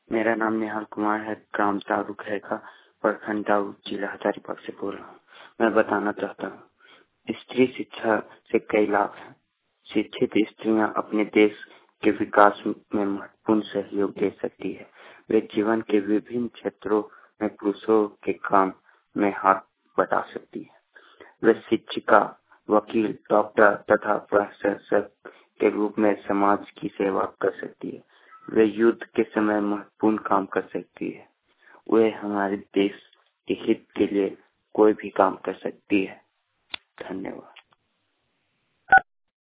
मेरा नाम निहाल कुमार है। ग्राम तारुक है का प्रखंड दाऊ, जिला हजारीबाग से बोल रहा हूँ। मैं बताना चाहता हूँ, स्त्री शिक्षा से कई लाभ हैं। शिक्षित स्त्रियां अपने देश के विकास में महत्वपूर्ण सहयोग दे सकती है। वे जीवन के विभिन्न क्षेत्रों में पुरुषों के काम में हाथ बटा सकती है। वे शिक्षिका, वकील, डॉक्टर तथा प्रशासक के रूप में समाज की सेवा कर सकती है। वे युद्ध के समय महत्वपूर्ण काम कर सकती है। वे हमारे देश के हित के लिए कोई भी काम कर सकती है। धन्यवाद।